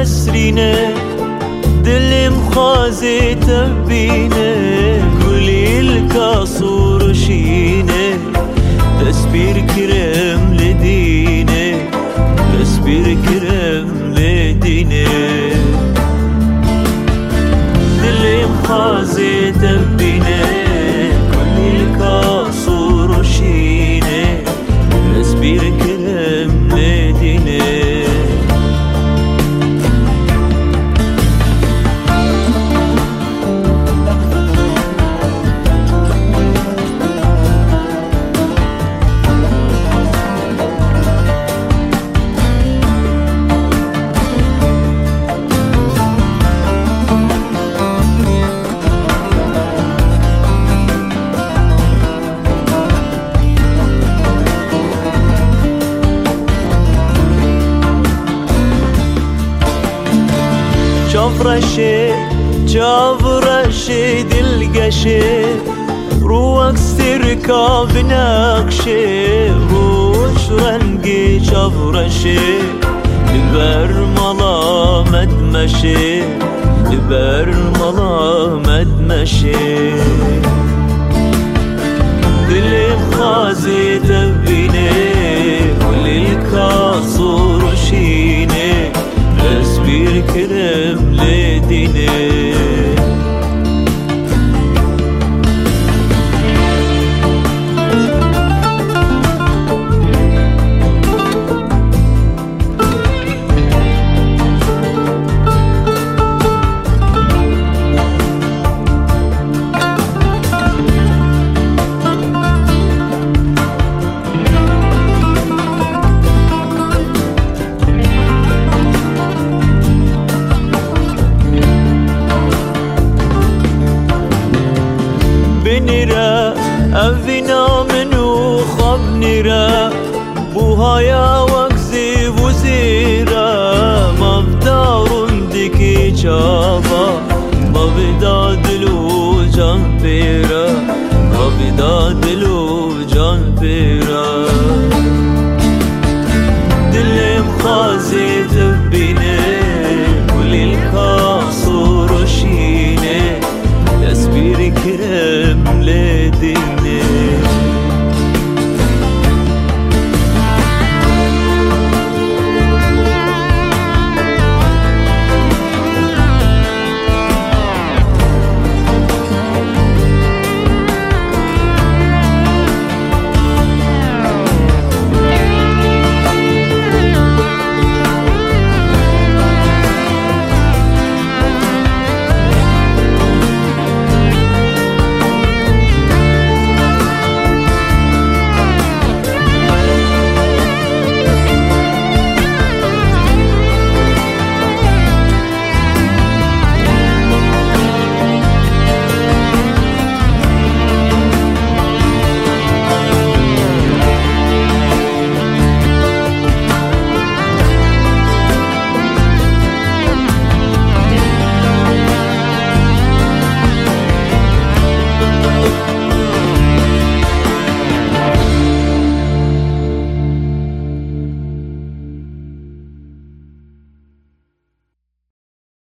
تسرينه دلم خازي تبينه كلي الكاسور شينه تسبير كرم لدينه تسبير كرم لدينه دلم خازي تبينه كلي الكاسور شينه تسبير كرم لدينه جافرشي دلقشي روك استركاب نقشي روش رنقي جافرشي لبرملا مدمشي لبرملا مدمشي دلم خازي تبيني وللكاسور شيني تسبير كرم لدينه بنرا أفنا منو خب نرا بوهايا وكزي وزيرا مبدار ديكي